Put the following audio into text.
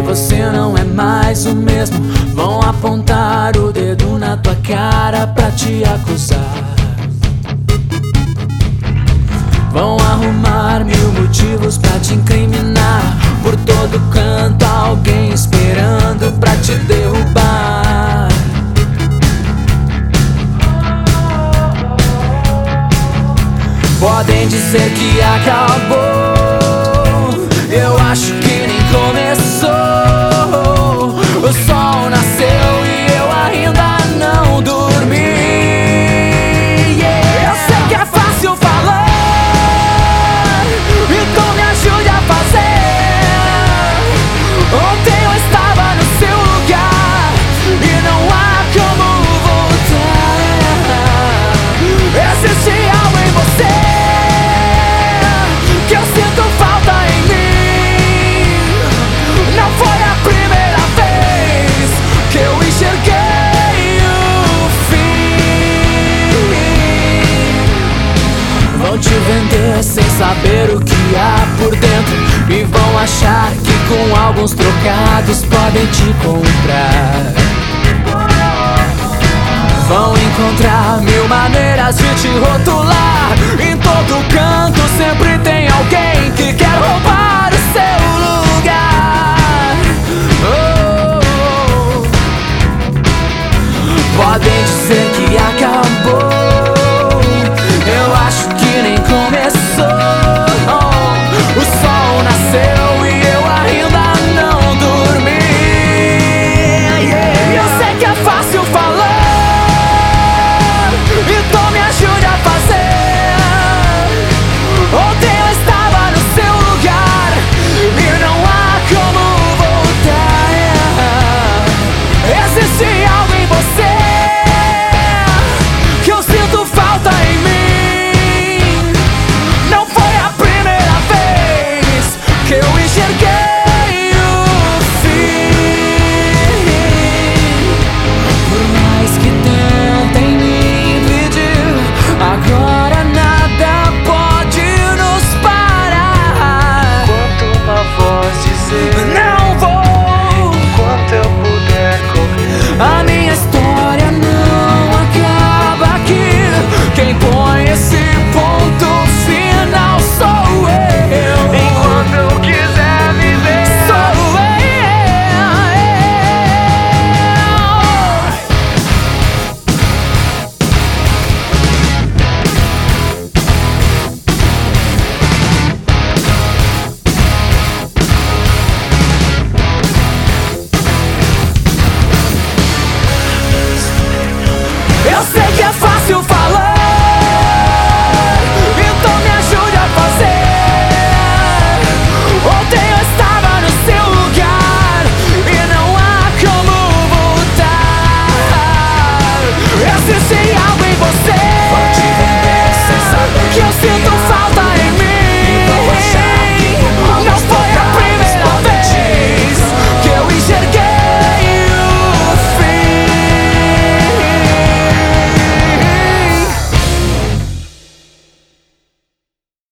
você não é mais o mesmo. Vão apontar o dedo na tua cara pra te acusar. Vão arrumar mil motivos pra te incriminar. Por todo canto alguém esperando pra te derrubar. Podem dizer que acabou, eu acho que nem começou. O sol nasceu e eu ainda não dormi. Eu sei que é fácil falar, então me ajude a fazer. Ontem eu estava no seu lugar e não há como voltar. Existe algo em você que eu sinto falta em mim. Não foi a primeira vez que eu enxerguei o fim. Vão te vender sem saber o que há por dentro e vão achar que com alguns trocados podem te comprar. Vão encontrar mil maneiras de te rotular em todo canto.